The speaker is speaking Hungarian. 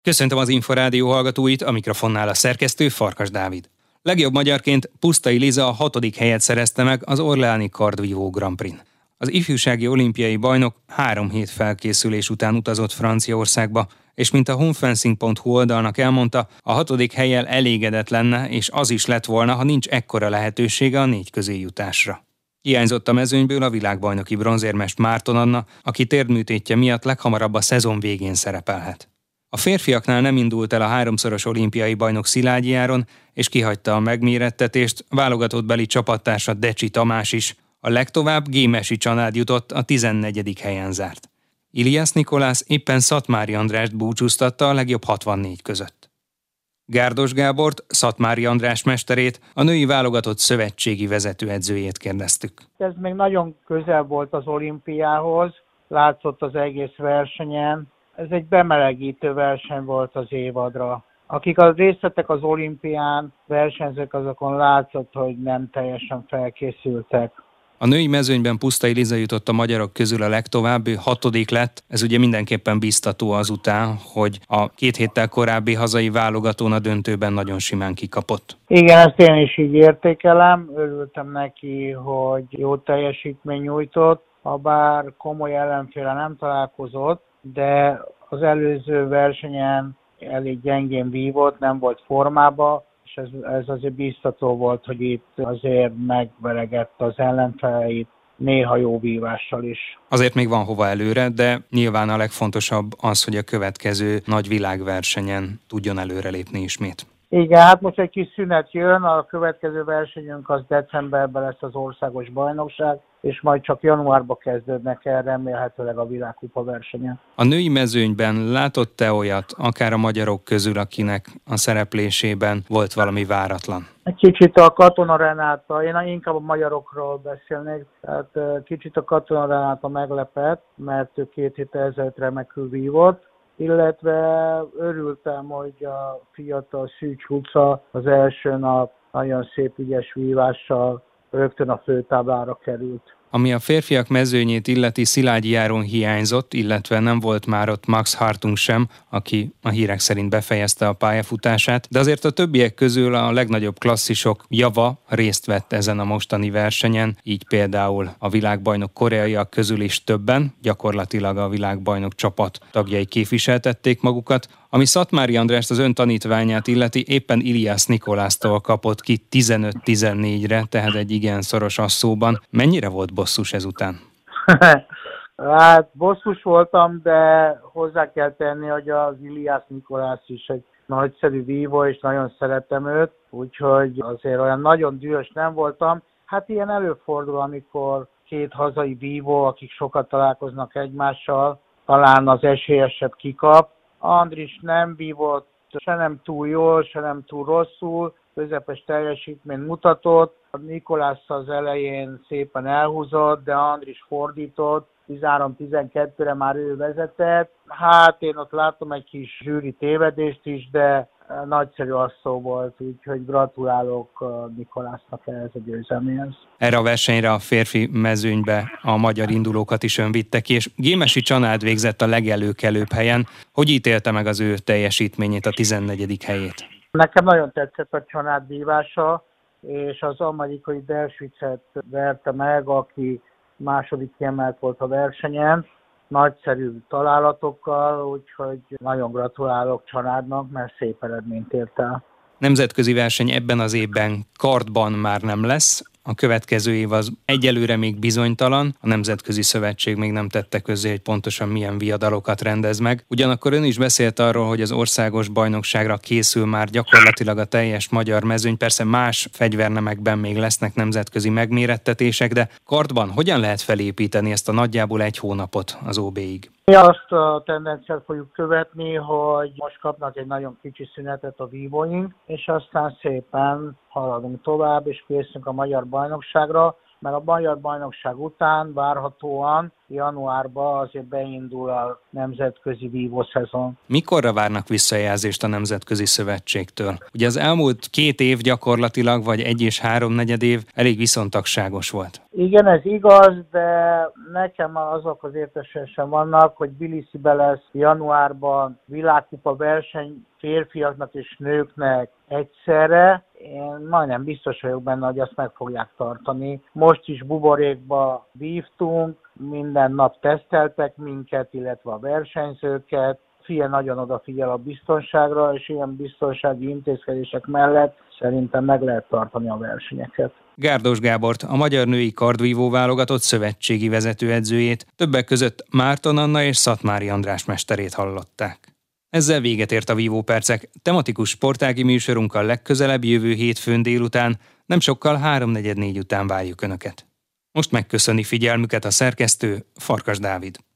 Köszöntöm az Inforádió hallgatóit, a mikrofonnál a szerkesztő Farkas Dávid. Legjobb magyarként Pusztai Liza a 6. helyet szerezte meg az Orleani kardvívó Grand Prix-n. Az ifjúsági olimpiai bajnok 3 hét felkészülés után utazott Franciaországba, és mint a homefencing.hu oldalnak elmondta, a 6. hellyel elégedett lenne, és az is lett volna, ha nincs ekkora lehetősége a 4 közé jutásra. Hiányzott a mezőnyből a világbajnoki bronzérmest Márton Anna, aki térdműtétje miatt leghamarabb a szezon végén szerepelhet. A férfiaknál nem indult el a 3-szoros olimpiai bajnok Szilágyi Áron, és kihagyta a megmérettetést, válogatottbeli csapattársa Decsi Tamás is. A legtovább Gémesi Csanád jutott, a 14. helyen zárt. Ilias Nikolász éppen Szatmári Andrást búcsúztatta a legjobb 64 között. Gárdos Gábort, Szatmári András mesterét, a női válogatott szövetségi vezetőedzőjét kérdeztük. Ez még nagyon közel volt az olimpiához, látszott az egész versenyen. Ez egy bemelegítő verseny volt az évadra. Akik részt vettek az olimpián, versenyzők, azokon látszott, hogy nem teljesen felkészültek. A női mezőnyben Pusztai Liza jutott a magyarok közül a legtovább, ő 6. lett. Ez ugye mindenképpen biztató azután, hogy a 2 héttel korábbi hazai válogatón a döntőben nagyon simán kikapott. Igen, ezt én is így értékelem. Örültem neki, hogy jó teljesítmény nyújtott, habár komoly ellenféle nem találkozott, de az előző versenyen elég gyengén vívott, nem volt formában, és ez azért biztató volt, hogy itt azért megveregett az ellenfeleit, néha jó vívással is. Azért még van hova előre, de nyilván a legfontosabb az, hogy a következő nagy világversenyen tudjon előrelépni ismét. Igen, hát most egy kis szünet jön, a következő versenyünk az decemberben lesz az országos bajnokság, és majd csak januárban kezdődnek el remélhetőleg a világkupa versenyen. A női mezőnyben látott-e olyat, akár a magyarok közül, akinek a szereplésében volt valami váratlan? Egy kicsit a Katona Renáta, én inkább a magyarokról beszélnék, tehát kicsit a Katona Renáta meglepett, mert ő 2 héttel ezelőtt remekül vívott, illetve örültem, hogy a fiatal Szűcs Luca az első nap nagyon szép ügyes vívással rögtön a főtáblára került. Ami a férfiak mezőnyét illeti, Szilágyi Áron hiányzott, illetve nem volt már ott Max Hartung sem, aki a hírek szerint befejezte a pályafutását, de azért a többiek közül a legnagyobb klasszisok java részt vett ezen a mostani versenyen, így például a világbajnok koreaiak közül is többen, gyakorlatilag a világbajnok csapat tagjai képviseltették magukat. Ami Szatmári Andrást, az ön tanítványát illeti, éppen Ilias Nikolásztól kapott ki 15-14-re, tehát egy igen szoros asszóban. Mennyire volt bosszus ezután? Hát bosszus voltam, de hozzá kell tenni, hogy az Ilias Nikolász is egy nagyszerű vívó, és nagyon szeretem őt, úgyhogy azért olyan nagyon dühös nem voltam. Hát ilyen előfordul, amikor 2 hazai vívó, akik sokat találkoznak egymással, talán az esélyesebb kikap. Andris nem vívott, se nem túl jól, se nem túl rosszul, közepes teljesítményt mutatott. A Nikolász az elején szépen elhúzott, de Andris fordított, 13-12-re már ő vezetett. Hát én ott látom egy kis zsűri tévedést is, de nagyszerű asszó volt, úgyhogy gratulálok Nikolásznak ehhez a győzelméhez. Erre a versenyre a férfi mezőnybe a magyar indulókat is ön vitte ki, és Gémesi Csanád végzett a legelőkelőbb helyen. Hogy ítélte meg az ő teljesítményét, a 14. helyét? Nekem nagyon tetszett a Csanád vívása, és az amerikai Dershwicet verte meg, aki második kiemelt volt a versenyen, nagyszerű találatokkal, úgyhogy nagyon gratulálok Csanádnak, mert szép eredményt ért el. Nemzetközi verseny ebben az évben kardban már nem lesz, a következő év az egyelőre még bizonytalan, a Nemzetközi Szövetség még nem tette közzé, hogy pontosan milyen viadalokat rendez meg. Ugyanakkor ön is beszélt arról, hogy az országos bajnokságra készül már gyakorlatilag a teljes magyar mezőny, persze más fegyvernemekben még lesznek nemzetközi megmérettetések, de kardban hogyan lehet felépíteni ezt a nagyjából 1 hónapot az OB-ig? Mi azt a tendenciát fogjuk követni, hogy most kapnak egy nagyon kicsi szünetet a vívóink, és aztán szépen haladunk tovább, és készülünk a magyar bajnokságra, mert a magyar bajnokság után várhatóan januárban azért beindul a nemzetközi vívószezon. Mikorra várnak visszajelzést a Nemzetközi Szövetségtől? Ugye az elmúlt 2 év gyakorlatilag, vagy 1 és 3/4 év elég viszontagságos volt. Igen, ez igaz, de nekem azok az értesülésem vannak, hogy Tbilisiben lesz januárban világkupa verseny férfiaknak és nőknek egyszerre. Én majdnem biztos vagyok benne, hogy azt meg fogják tartani. Most is buborékba vívtunk, minden nap teszteltek minket, illetve a versenyzőket. FIA nagyon odafigyel a biztonságra, és ilyen biztonsági intézkedések mellett szerintem meg lehet tartani a versenyeket. Gárdos Gábort, a magyar női kardvívó válogatott szövetségi vezetőedzőjét, többek között Márton Anna és Szatmári András mesterét hallották. Ezzel véget ért a Vívópercek. Tematikus sportági műsorunkkal legközelebb jövő hétfőn délután, nem sokkal 3:44 után várjuk Önöket. Most megköszöni figyelmüket a szerkesztő, Farkas Dávid.